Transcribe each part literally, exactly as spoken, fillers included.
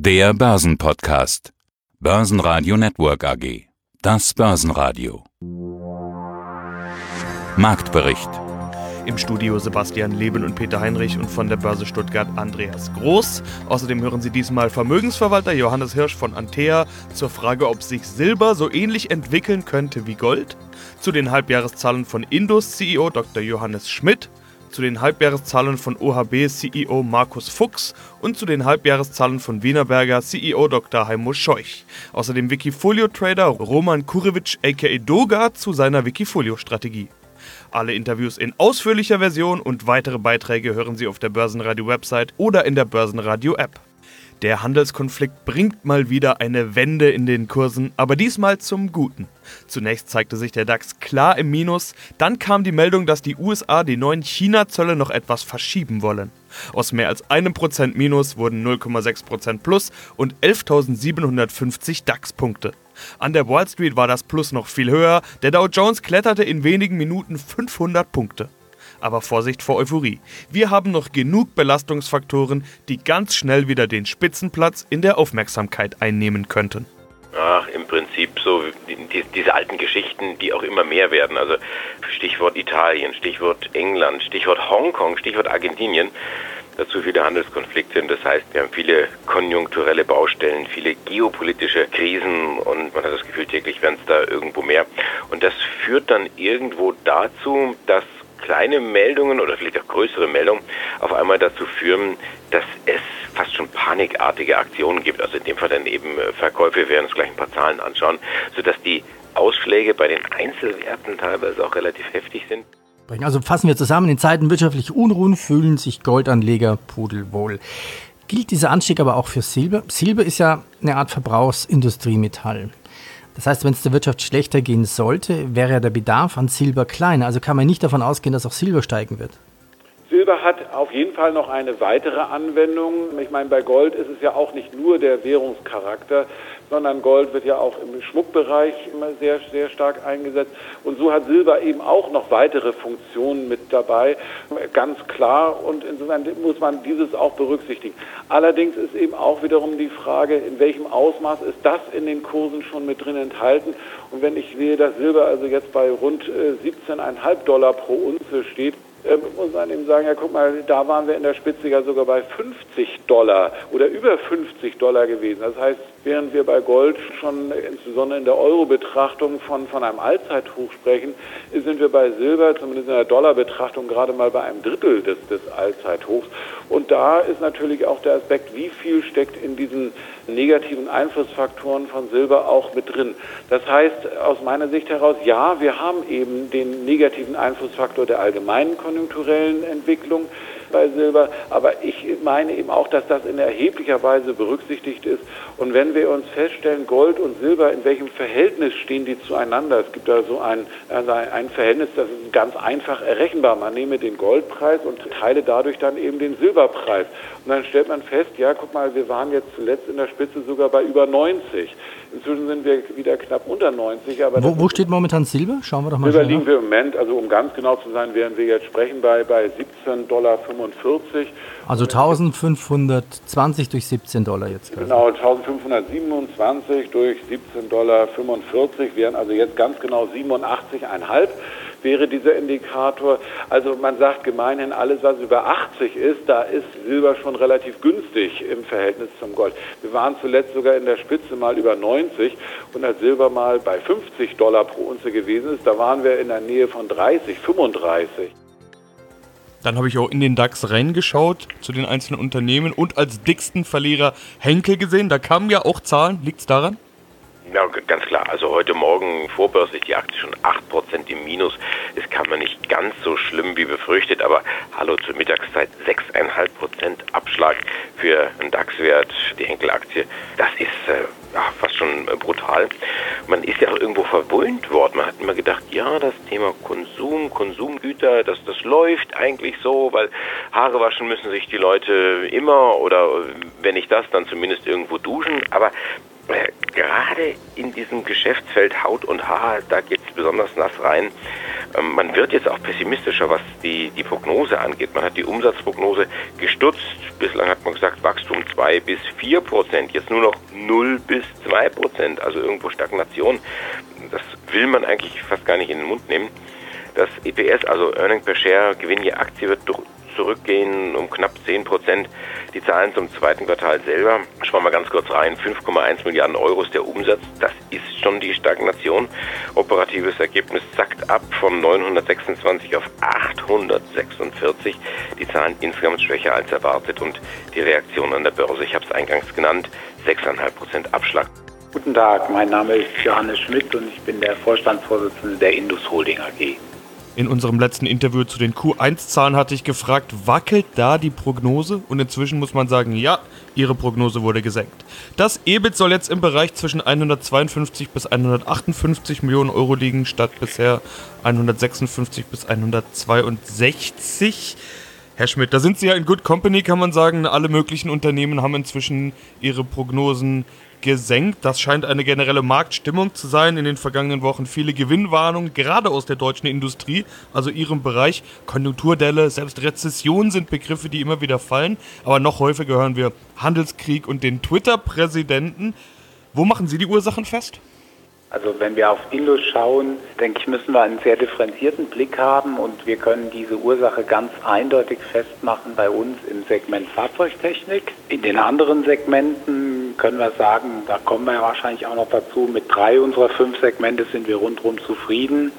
Der Börsenpodcast. Börsenradio Network A G. Das Börsenradio. Marktbericht. Im Studio Sebastian Leben und Peter Heinrich und von der Börse Stuttgart Andreas Groß. Außerdem hören Sie diesmal Vermögensverwalter Johannes Hirsch von Antea zur Frage, ob sich Silber so ähnlich entwickeln könnte wie Gold. Zu den Halbjahreszahlen von Indus C E O Doktor Johannes Schmidt. Zu den Halbjahreszahlen von O H B C E O Markus Fuchs und zu den Halbjahreszahlen von Wienerberger C E O Doktor Heimo Scheuch. Außerdem Wikifolio-Trader Roman Kurewitsch aka Doga zu seiner Wikifolio-Strategie. Alle Interviews in ausführlicher Version und weitere Beiträge hören Sie auf der Börsenradio-Website oder in der Börsenradio-App. Der Handelskonflikt bringt mal wieder eine Wende in den Kursen, aber diesmal zum Guten. Zunächst zeigte sich der DAX klar im Minus, dann kam die Meldung, dass die U S A die neuen China-Zölle noch etwas verschieben wollen. Aus mehr als einem Prozent Minus wurden null Komma sechs Prozent Plus und elftausendsiebenhundertfünfzig DAX-Punkte. An der Wall Street war das Plus noch viel höher, der Dow Jones kletterte in wenigen Minuten fünfhundert Punkte. Aber Vorsicht vor Euphorie. Wir haben noch genug Belastungsfaktoren, die ganz schnell wieder den Spitzenplatz in der Aufmerksamkeit einnehmen könnten. Ach, im Prinzip so die, die, diese alten Geschichten, die auch immer mehr werden. Also Stichwort Italien, Stichwort England, Stichwort Hongkong, Stichwort Argentinien. Dazu viele Handelskonflikte. Und das heißt, wir haben viele konjunkturelle Baustellen, viele geopolitische Krisen und man hat das Gefühl, täglich werden es da irgendwo mehr. Und das führt dann irgendwo dazu, dass kleine Meldungen oder vielleicht auch größere Meldungen auf einmal dazu führen, dass es fast schon panikartige Aktionen gibt. Also in dem Fall dann eben Verkäufe, wir werden uns gleich ein paar Zahlen anschauen, sodass die Ausschläge bei den Einzelwerten teilweise auch relativ heftig sind. Also fassen wir zusammen, in Zeiten wirtschaftlicher Unruhen fühlen sich Goldanleger pudelwohl. Gilt dieser Anstieg aber auch für Silber? Silber ist ja eine Art Verbrauchsindustriemetall. Das heißt, wenn es der Wirtschaft schlechter gehen sollte, wäre ja der Bedarf an Silber kleiner. Also kann man nicht davon ausgehen, dass auch Silber steigen wird. Silber hat auf jeden Fall noch eine weitere Anwendung. Ich meine, bei Gold ist es ja auch nicht nur der Währungscharakter, sondern Gold wird ja auch im Schmuckbereich immer sehr, sehr stark eingesetzt. Und so hat Silber eben auch noch weitere Funktionen mit dabei, ganz klar. Und insofern muss man dieses auch berücksichtigen. Allerdings ist eben auch wiederum die Frage, in welchem Ausmaß ist das in den Kursen schon mit drin enthalten. Und wenn ich sehe, dass Silber also jetzt bei rund siebzehn Komma fünf Dollar pro Unze steht, Ähm, muss man eben sagen, ja guck mal, da waren wir in der Spitze ja sogar bei fünfzig Dollar oder über fünfzig Dollar gewesen. Das heißt, während wir bei Gold schon insbesondere in der Euro-Betrachtung von, von einem Allzeithoch sprechen, sind wir bei Silber, zumindest in der Dollar-Betrachtung, gerade mal bei einem Drittel des, des Allzeithochs. Und da ist natürlich auch der Aspekt, wie viel steckt in diesen negativen Einflussfaktoren von Silber auch mit drin. Das heißt, aus meiner Sicht heraus, ja, wir haben eben den negativen Einflussfaktor der allgemeinen konjunkturellen Entwicklung bei Silber, aber ich meine eben auch, dass das in erheblicher Weise berücksichtigt ist. Und wenn wir uns feststellen, Gold und Silber, in welchem Verhältnis stehen die zueinander? Es gibt da so ein, also ein Verhältnis, das ist ganz einfach errechenbar. Man nehme den Goldpreis und teile dadurch dann eben den Silberpreis. Und dann stellt man fest, ja, guck mal, wir waren jetzt zuletzt in der Spitze sogar bei über neunzig. Inzwischen sind wir wieder knapp unter neunzig. Aber wo, wo steht momentan Silber? Schauen wir doch mal. Silber liegen wir im Moment, also um ganz genau zu sein, während wir jetzt sprechen, bei, bei siebzehn Komma fünfundvierzig Dollar. Also eintausendfünfhundertzwanzig durch siebzehn Dollar jetzt. Quasi. Genau, eintausendfünfhundertsiebenundzwanzig durch siebzehn Komma fünfundvierzig Dollar wären also jetzt ganz genau siebenundachtzig Komma fünf wäre dieser Indikator. Also man sagt gemeinhin, alles was über achtzig ist, da ist Silber schon relativ günstig im Verhältnis zum Gold. Wir waren zuletzt sogar in der Spitze mal über neunzig und als Silber mal bei fünfzig Dollar pro Unze gewesen ist, da waren wir in der Nähe von dreißig, fünfunddreißig. Dann habe ich auch in den DAX reingeschaut zu den einzelnen Unternehmen und als dicksten Verlierer Henkel gesehen. Da kamen ja auch Zahlen. Liegt es daran? Ja, ganz klar. Also heute Morgen vorbörslich die Aktie schon acht Prozent im Minus. Es kam ja nicht ganz so schlimm wie befürchtet, aber hallo zur Mittagszeit sechs Komma fünf Prozent Abschlag für einen DAX-Wert, die Henkel-Aktie. Das ist äh, ja, fast schon äh, brutal. Man ist ja auch irgendwo verwöhnt worden. Man hat immer gedacht, ja, das Thema Konsum, Konsumgüter, das, das läuft eigentlich so, weil Haare waschen müssen sich die Leute immer oder wenn nicht das, dann zumindest irgendwo duschen. Aber Äh, gerade in diesem Geschäftsfeld Haut und Haar, da geht es besonders nass rein. Ähm, man wird jetzt auch pessimistischer, was die, die Prognose angeht. Man hat die Umsatzprognose gestutzt. Bislang hat man gesagt, Wachstum zwei bis vier Prozent. Jetzt nur noch null bis zwei Prozent, also irgendwo Stagnation. Das will man eigentlich fast gar nicht in den Mund nehmen. Das E P S, also Earning per Share, Gewinn je Aktie, wird durch zurückgehen um knapp zehn Prozent. Die Zahlen zum zweiten Quartal selber, schauen wir mal ganz kurz rein, fünf Komma eins Milliarden Euro ist der Umsatz, das ist schon die Stagnation. Operatives Ergebnis zackt ab von neunhundertsechsundzwanzig auf achthundertsechsundvierzig. Die Zahlen insgesamt schwächer als erwartet und die Reaktion an der Börse, ich habe es eingangs genannt, sechs Komma fünf Prozent Abschlag. Guten Tag, mein Name ist Johannes Schmidt und ich bin der Vorstandsvorsitzende der Indus Holding A G. In unserem letzten Interview zu den Q eins Zahlen hatte ich gefragt, wackelt da die Prognose? Und inzwischen muss man sagen, ja, Ihre Prognose wurde gesenkt. Das E B I T soll jetzt im Bereich zwischen hundertzweiundfünfzig bis hundertachtundfünfzig Millionen Euro liegen, statt bisher hundertsechsundfünfzig bis hundertzweiundsechzig. Herr Schmidt, da sind Sie ja in Good Company, kann man sagen. Alle möglichen Unternehmen haben inzwischen ihre Prognosen gesenkt. Das scheint eine generelle Marktstimmung zu sein. In den vergangenen Wochen viele Gewinnwarnungen, gerade aus der deutschen Industrie, also Ihrem Bereich. Konjunkturdelle, selbst Rezession sind Begriffe, die immer wieder fallen. Aber noch häufiger hören wir Handelskrieg und den Twitter-Präsidenten. Wo machen Sie die Ursachen fest? Also wenn wir auf Indus schauen, denke ich, müssen wir einen sehr differenzierten Blick haben und wir können diese Ursache ganz eindeutig festmachen bei uns im Segment Fahrzeugtechnik. In den anderen Segmenten können wir sagen, da kommen wir ja wahrscheinlich auch noch dazu, mit drei unserer fünf Segmente sind wir rundherum zufrieden.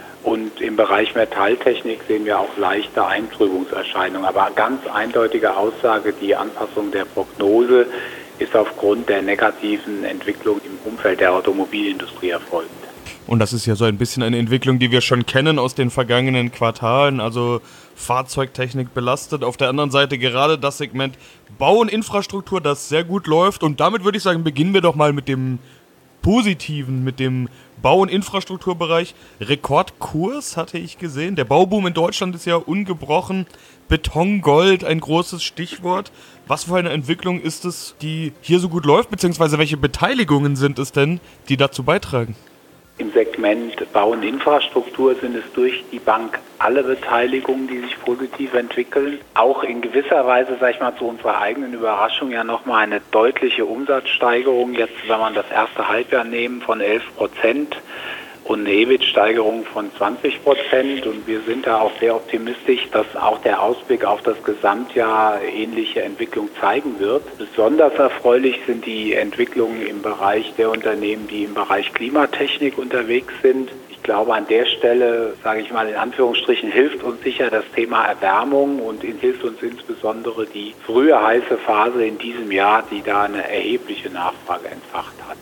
Und im Bereich Metalltechnik sehen wir auch leichte Eintrübungserscheinungen. Aber ganz eindeutige Aussage, die Anpassung der Prognose ist aufgrund der negativen Entwicklung im Umfeld der Automobilindustrie erfolgt. Und das ist ja so ein bisschen eine Entwicklung, die wir schon kennen aus den vergangenen Quartalen, also Fahrzeugtechnik belastet. Auf der anderen Seite gerade das Segment Bau und Infrastruktur, das sehr gut läuft. Und damit würde ich sagen, beginnen wir doch mal mit dem Positiven, mit dem Bau- und Infrastrukturbereich. Rekordkurs hatte ich gesehen. Der Bauboom in Deutschland ist ja ungebrochen. Betongold, ein großes Stichwort. Was für eine Entwicklung ist es, die hier so gut läuft, beziehungsweise welche Beteiligungen sind es denn, die dazu beitragen? Im Segment Bau und Infrastruktur sind es durch die Bank alle Beteiligungen, die sich positiv entwickeln. Auch in gewisser Weise, sag ich mal, zu unserer eigenen Überraschung ja nochmal eine deutliche Umsatzsteigerung. Jetzt, wenn man das erste Halbjahr nehmen, von elf Prozent und eine E B I T-Steigerung von zwanzig Prozent. Und wir sind da auch sehr optimistisch, dass auch der Ausblick auf das Gesamtjahr ähnliche Entwicklung zeigen wird. Besonders erfreulich sind die Entwicklungen im Bereich der Unternehmen, die im Bereich Klimatechnik unterwegs sind. Ich glaube, an der Stelle, sage ich mal in Anführungsstrichen, hilft uns sicher das Thema Erwärmung und hilft uns insbesondere die frühe heiße Phase in diesem Jahr, die da eine erhebliche Nachfrage entfacht hat.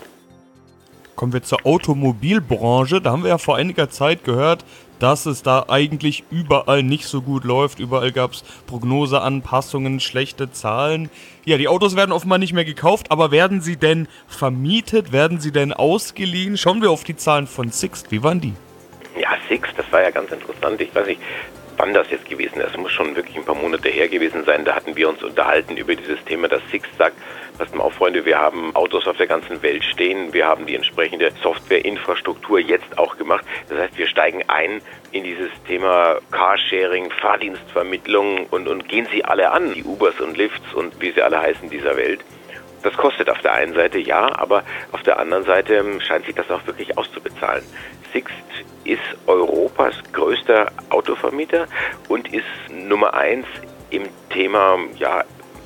Kommen wir zur Automobilbranche. Da haben wir ja vor einiger Zeit gehört, dass es da eigentlich überall nicht so gut läuft. Überall gab es Prognoseanpassungen, schlechte Zahlen. Ja, die Autos werden offenbar nicht mehr gekauft, aber werden sie denn vermietet? Werden sie denn ausgeliehen? Schauen wir auf die Zahlen von Sixt. Wie waren die? Ja, Sixt, das war ja ganz interessant. Ich weiß nicht, wann das jetzt gewesen ist. Es muss schon wirklich ein paar Monate her gewesen sein. Da hatten wir uns unterhalten über dieses Thema, dass Sixt sagt, passt mal auf, Freunde, wir haben Autos auf der ganzen Welt stehen. Wir haben die entsprechende Softwareinfrastruktur jetzt auch gemacht. Das heißt, wir steigen ein in dieses Thema Carsharing, Fahrdienstvermittlung und, und gehen sie alle an. Die Ubers und Lifts und wie sie alle heißen dieser Welt. Das kostet auf der einen Seite ja, aber auf der anderen Seite scheint sich das auch wirklich auszubezahlen. Sixt ist Europas größter Autovermieter und ist Nummer eins im Thema ja,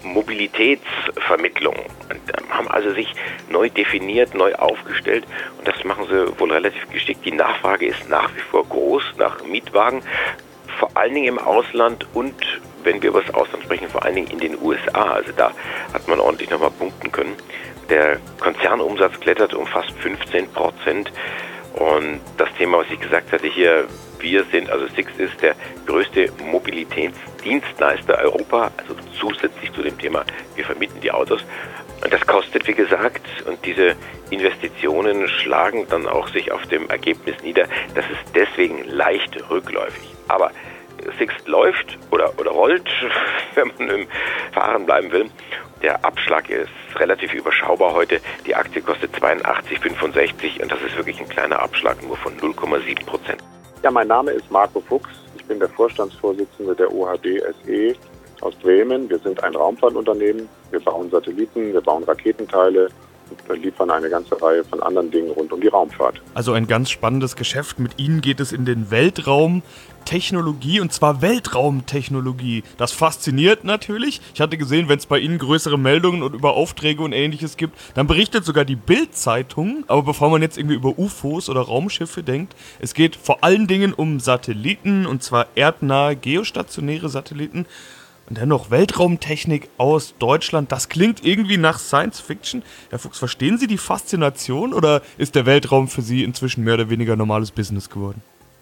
Mobilitätsvermittlung. Und haben also sich neu definiert, neu aufgestellt und das machen sie wohl relativ geschickt. Die Nachfrage ist nach wie vor groß nach Mietwagen, vor allen Dingen im Ausland und wenn wir über das Ausland sprechen, vor allen Dingen in den U S A. Also da hat man ordentlich nochmal punkten können. Der Konzernumsatz klettert um fast fünfzehn Prozent. Und das Thema, was ich gesagt hatte hier, wir sind, also Sixt ist der größte Mobilitätsdienstleister Europa, also zusätzlich zu dem Thema, wir vermieten die Autos. Und das kostet, wie gesagt, und diese Investitionen schlagen dann auch sich auf dem Ergebnis nieder. Das ist deswegen leicht rückläufig. Aber Sixt läuft oder, oder rollt, wenn man im Fahren bleiben will. Der Abschlag ist relativ überschaubar heute. Die Aktie kostet zweiundachtzig Komma fünfundsechzig und das ist wirklich ein kleiner Abschlag, nur von null Komma sieben Prozent. Ja, mein Name ist Marco Fuchs. Ich bin der Vorstandsvorsitzende der O H B S E aus Bremen. Wir sind ein Raumfahrtunternehmen. Wir bauen Satelliten, wir bauen Raketenteile und wir liefern eine ganze Reihe von anderen Dingen rund um die Raumfahrt. Also ein ganz spannendes Geschäft. Mit Ihnen geht es in den Weltraum. Technologie, und zwar Weltraumtechnologie. Das fasziniert natürlich. Ich hatte gesehen, wenn es bei Ihnen größere Meldungen und über Aufträge und Ähnliches gibt, dann berichtet sogar die Bild-Zeitung. Aber bevor man jetzt irgendwie über U F Os oder Raumschiffe denkt, es geht vor allen Dingen um Satelliten, und zwar erdnahe, geostationäre Satelliten. Und dann noch Weltraumtechnik aus Deutschland. Das klingt irgendwie nach Science Fiction. Herr Fuchs, verstehen Sie die Faszination, oder ist der Weltraum für Sie inzwischen mehr oder weniger normales Business geworden?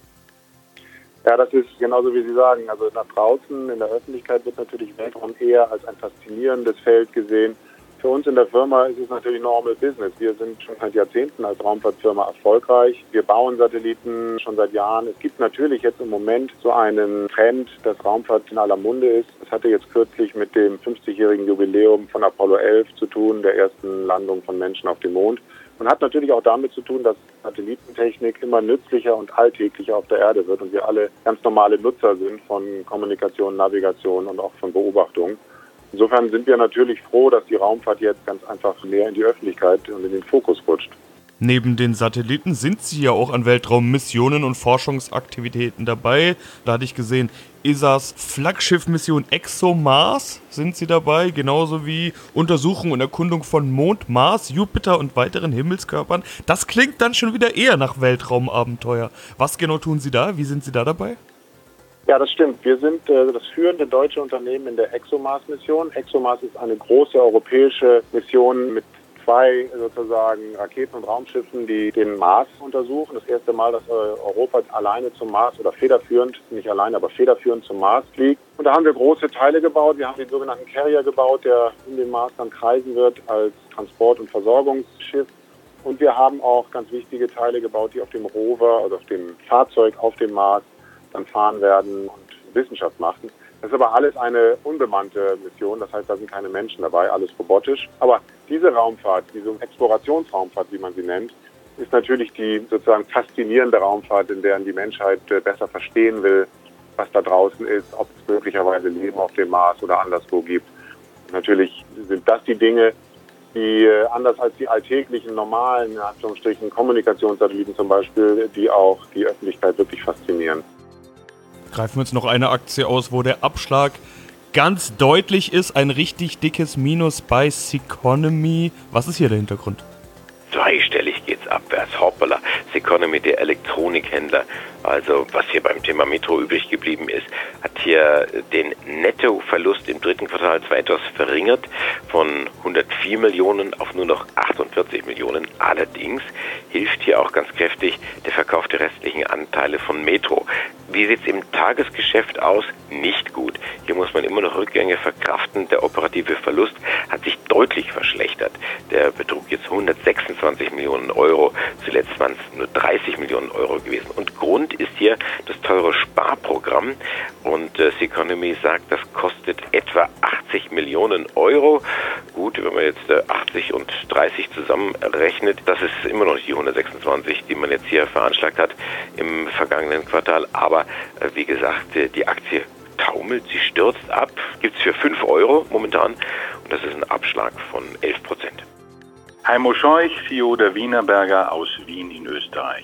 Ja, das ist genauso wie Sie sagen. Also nach draußen in der Öffentlichkeit wird natürlich Weltraum eher als ein faszinierendes Feld gesehen. Für uns in der Firma ist es natürlich normal business. Wir sind schon seit Jahrzehnten als Raumfahrtfirma erfolgreich. Wir bauen Satelliten schon seit Jahren. Es gibt natürlich jetzt im Moment so einen Trend, dass Raumfahrt in aller Munde ist. Das hatte jetzt kürzlich mit dem fünfzigjährigen Jubiläum von Apollo elf zu tun, der ersten Landung von Menschen auf dem Mond. Und hat natürlich auch damit zu tun, dass Satellitentechnik immer nützlicher und alltäglicher auf der Erde wird und wir alle ganz normale Nutzer sind von Kommunikation, Navigation und auch von Beobachtung. Insofern sind wir natürlich froh, dass die Raumfahrt jetzt ganz einfach mehr in die Öffentlichkeit und in den Fokus rutscht. Neben den Satelliten sind Sie ja auch an Weltraummissionen und Forschungsaktivitäten dabei. Da hatte ich gesehen, E S As Flaggschiffmission ExoMars sind Sie dabei, genauso wie Untersuchung und Erkundung von Mond, Mars, Jupiter und weiteren Himmelskörpern. Das klingt dann schon wieder eher nach Weltraumabenteuer. Was genau tun Sie da? Wie sind Sie da dabei? Ja, das stimmt. Wir sind äh, das führende deutsche Unternehmen in der ExoMars-Mission. ExoMars ist eine große europäische Mission mit zwei sozusagen Raketen und Raumschiffen, die den Mars untersuchen. Das erste Mal, dass Europa alleine zum Mars oder federführend, nicht alleine, aber federführend zum Mars fliegt. Und da haben wir große Teile gebaut. Wir haben den sogenannten Carrier gebaut, der um den Mars dann kreisen wird als Transport- und Versorgungsschiff. Und wir haben auch ganz wichtige Teile gebaut, die auf dem Rover, also auf dem Fahrzeug auf dem Mars dann fahren werden und Wissenschaft machen. Das ist aber alles eine unbemannte Mission, das heißt, da sind keine Menschen dabei, alles robotisch. Aber diese Raumfahrt, diese Explorationsraumfahrt, wie man sie nennt, ist natürlich die sozusagen faszinierende Raumfahrt, in der die Menschheit besser verstehen will, was da draußen ist, ob es möglicherweise Leben auf dem Mars oder anderswo gibt. Und natürlich sind das die Dinge, die anders als die alltäglichen, normalen, in Anführungsstrichen, Kommunikationssatelliten zum Beispiel, die auch die Öffentlichkeit wirklich faszinieren. Greifen wir uns noch eine Aktie aus, wo der Abschlag ganz deutlich ist. Ein richtig dickes Minus bei Ceconomy. Was ist hier der Hintergrund? Zweistellig geht's abwärts. Hoppala. Ceconomy, der Elektronikhändler, also was hier beim Thema Metro übrig geblieben ist, hat hier den Nettoverlust im dritten Quartal zwar etwas verringert von hundertvier Millionen auf nur noch achtundvierzig Millionen. Allerdings hilft hier auch ganz kräftig der Verkauf der restlichen Anteile von Metro. Wie sieht es im Tagesgeschäft aus? Nicht gut. Hier muss man immer noch Rückgänge verkraften. Der operative Verlust hat sich deutlich verschlechtert. Der betrug jetzt hundertsechsundzwanzig Millionen Euro. Zuletzt waren es nur dreißig Millionen Euro gewesen. Und Grund ist hier das teure Sparprogramm. Und äh, Ceconomy sagt, das kostet etwa achtzig Millionen Euro. Gut, wenn man jetzt äh, achtzig und dreißig zusammenrechnet, das ist immer noch nicht die hundertsechsundzwanzig, die man jetzt hier veranschlagt hat im vergangenen Quartal. Aber äh, wie gesagt, äh, die Aktie taumelt, sie stürzt ab. Gibt es für fünf Euro momentan. Und das ist ein Abschlag von elf Prozent. Heimo Scheuch, C E O der Wienerberger aus Wien in Österreich.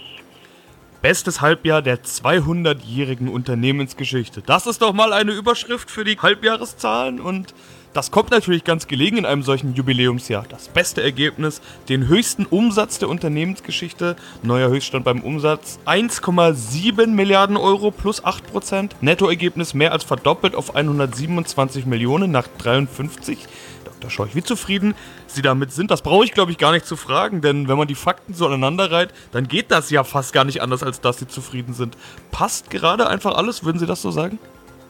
Bestes Halbjahr der zweihundertjährigen Unternehmensgeschichte. Das ist doch mal eine Überschrift für die Halbjahreszahlen, und das kommt natürlich ganz gelegen in einem solchen Jubiläumsjahr. Das beste Ergebnis, den höchsten Umsatz der Unternehmensgeschichte, neuer Höchststand beim Umsatz, eins Komma sieben Milliarden Euro plus acht Prozent, Nettoergebnis mehr als verdoppelt auf hundertsiebenundzwanzig Millionen nach dreiundfünfzig. Doktor Scheuch, wie zufrieden Sie damit sind, das brauche ich, glaube ich, gar nicht zu fragen, denn wenn man die Fakten so aneinander reiht, dann geht das ja fast gar nicht anders, als dass Sie zufrieden sind. Passt gerade einfach alles, würden Sie das so sagen?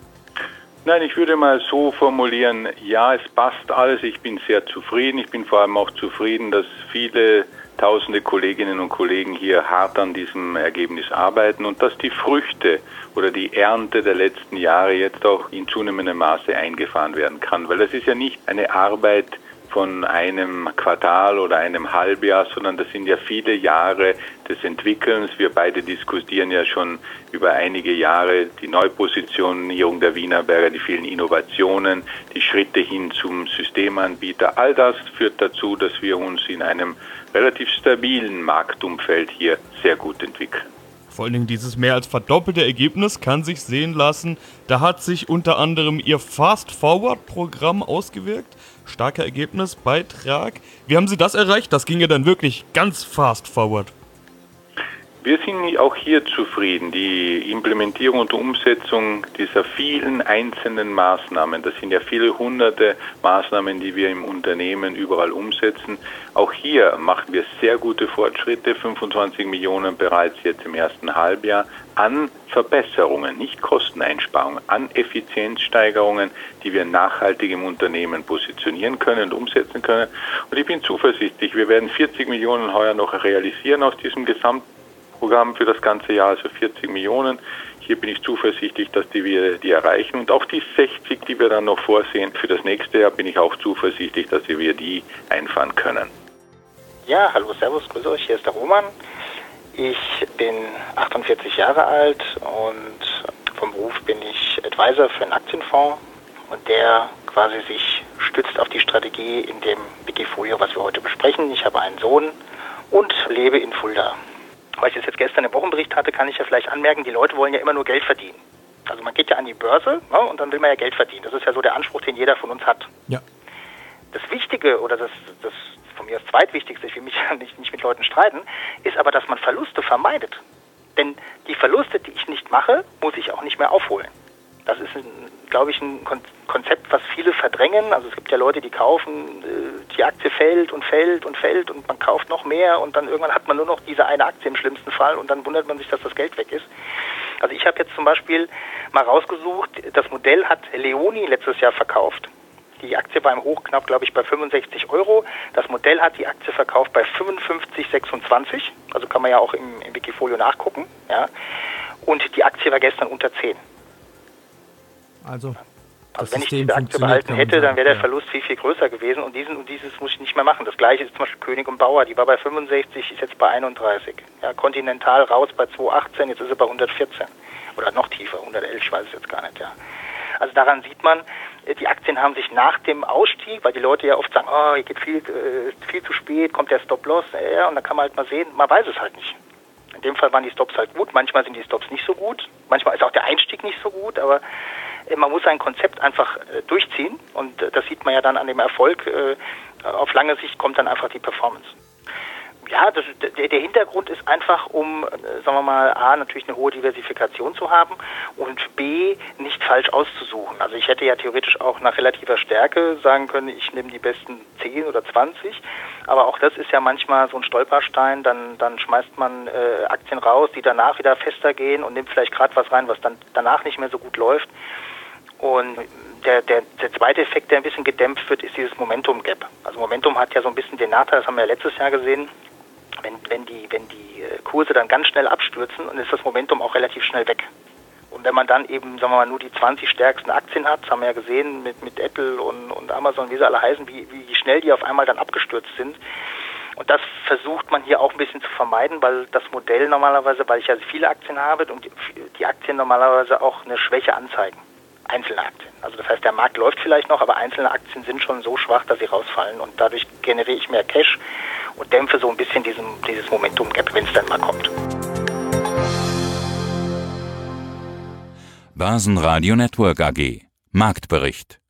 Nein, ich würde mal so formulieren, ja, es passt alles, ich bin sehr zufrieden. Ich bin vor allem auch zufrieden, dass viele tausende Kolleginnen und Kollegen hier hart an diesem Ergebnis arbeiten und dass die Früchte oder die Ernte der letzten Jahre jetzt auch in zunehmendem Maße eingefahren werden kann. Weil das ist ja nicht eine Arbeit von einem Quartal oder einem Halbjahr, sondern das sind ja viele Jahre des Entwickelns. Wir beide diskutieren ja schon über einige Jahre die Neupositionierung der Wienerberger, die vielen Innovationen, die Schritte hin zum Systemanbieter. All das führt dazu, dass wir uns in einem relativ stabilen Marktumfeld hier sehr gut entwickeln. Vor allen Dingen dieses mehr als verdoppelte Ergebnis kann sich sehen lassen. Da hat sich unter anderem Ihr Fast-Forward-Programm ausgewirkt. Starker Ergebnisbeitrag. Wie haben Sie das erreicht? Das ging ja dann wirklich ganz fast-forward. Wir sind auch hier zufrieden. Die Implementierung und Umsetzung dieser vielen einzelnen Maßnahmen, das sind ja viele hunderte Maßnahmen, die wir im Unternehmen überall umsetzen. Auch hier machen wir sehr gute Fortschritte, fünfundzwanzig Millionen bereits jetzt im ersten Halbjahr an Verbesserungen, nicht Kosteneinsparungen, an Effizienzsteigerungen, die wir nachhaltig im Unternehmen positionieren können und umsetzen können. Und ich bin zuversichtlich, wir werden vierzig Millionen heuer noch realisieren aus diesem Gesamtprogramm für das ganze Jahr, also vierzig Millionen. Hier bin ich zuversichtlich, dass die wir die erreichen. Und auch die sechzig, die wir dann noch vorsehen für das nächste Jahr, bin ich auch zuversichtlich, dass wir die einfahren können. Ja, hallo, servus, grüße euch, hier ist der Roman. Ich bin achtundvierzig Jahre alt und vom Beruf bin ich Advisor für einen Aktienfonds und der quasi sich stützt auf die Strategie in dem Wikifolio, was wir heute besprechen. Ich habe einen Sohn und lebe in Fulda. Weil ich das jetzt gestern im Wochenbericht hatte, kann ich ja vielleicht anmerken, die Leute wollen ja immer nur Geld verdienen. Also man geht ja an die Börse, ne, und dann will man ja Geld verdienen. Das ist ja so der Anspruch, den jeder von uns hat. Ja. Das Wichtige oder das, das von mir das Zweitwichtigste, ich will mich ja nicht, nicht mit Leuten streiten, ist aber, dass man Verluste vermeidet. Denn die Verluste, die ich nicht mache, muss ich auch nicht mehr aufholen. Das ist, glaube ich, ein Konzept, was viele verdrängen. Also es gibt ja Leute, die kaufen, die Aktie fällt und fällt und fällt und man kauft noch mehr und dann irgendwann hat man nur noch diese eine Aktie im schlimmsten Fall und dann wundert man sich, dass das Geld weg ist. Also ich habe jetzt zum Beispiel mal rausgesucht, das Modell hat Leoni letztes Jahr verkauft. Die Aktie war im Hoch knapp, glaube ich, bei fünfundsechzig Euro. Das Modell hat die Aktie verkauft bei fünfundfünfzig Komma sechsundzwanzig. Also kann man ja auch im, im Wikifolio nachgucken. Ja. Und die Aktie war gestern unter zehn. Also, also wenn ich diese Aktie behalten hätte, dann wäre der Verlust viel, viel größer gewesen und diesen und dieses muss ich nicht mehr machen. Das gleiche ist zum Beispiel König und Bauer, die war bei fünfundsechzig, ist jetzt bei einunddreißig. Ja, Continental raus bei zweihundertachtzehn, jetzt ist sie bei hundertvierzehn. Oder noch tiefer, hundertelf, ich weiß es jetzt gar nicht. Ja. Also daran sieht man, die Aktien haben sich nach dem Ausstieg, weil die Leute ja oft sagen, oh, hier geht viel, äh, viel zu spät, kommt der Stop-Loss, ja, und dann kann man halt mal sehen, man weiß es halt nicht. In dem Fall waren die Stops halt gut, manchmal sind die Stops nicht so gut, manchmal ist auch der Einstieg nicht so gut, aber man muss ein Konzept einfach äh, durchziehen und äh, das sieht man ja dann an dem Erfolg. Äh, auf lange Sicht kommt dann einfach die Performance. Ja, das, der, der Hintergrund ist einfach, um, äh, sagen wir mal, A, natürlich eine hohe Diversifikation zu haben und B, nicht falsch auszusuchen. Also ich hätte ja theoretisch auch nach relativer Stärke sagen können, ich nehme die besten zehn oder zwanzig, aber auch das ist ja manchmal so ein Stolperstein, dann, dann schmeißt man äh, Aktien raus, die danach wieder fester gehen und nimmt vielleicht gerade was rein, was dann danach nicht mehr so gut läuft. Und der, der, der zweite Effekt, der ein bisschen gedämpft wird, ist dieses Momentum-Gap. Also Momentum hat ja so ein bisschen den Nachteil, das haben wir ja letztes Jahr gesehen, wenn, wenn die, wenn die Kurse dann ganz schnell abstürzen, dann ist das Momentum auch relativ schnell weg. Und wenn man dann eben, sagen wir mal, nur die zwanzig stärksten Aktien hat, das haben wir ja gesehen mit, mit Apple und, und Amazon, wie sie alle heißen, wie, wie schnell die auf einmal dann abgestürzt sind. Und das versucht man hier auch ein bisschen zu vermeiden, weil das Modell normalerweise, weil ich ja viele Aktien habe und die, die Aktien normalerweise auch eine Schwäche anzeigen. Einzelne Aktien. Also das heißt, der Markt läuft vielleicht noch, aber einzelne Aktien sind schon so schwach, dass sie rausfallen und dadurch generiere ich mehr Cash und dämpfe so ein bisschen diesen, dieses Momentum-Gap, wenn es dann mal kommt. Börsenradio Network A G Marktbericht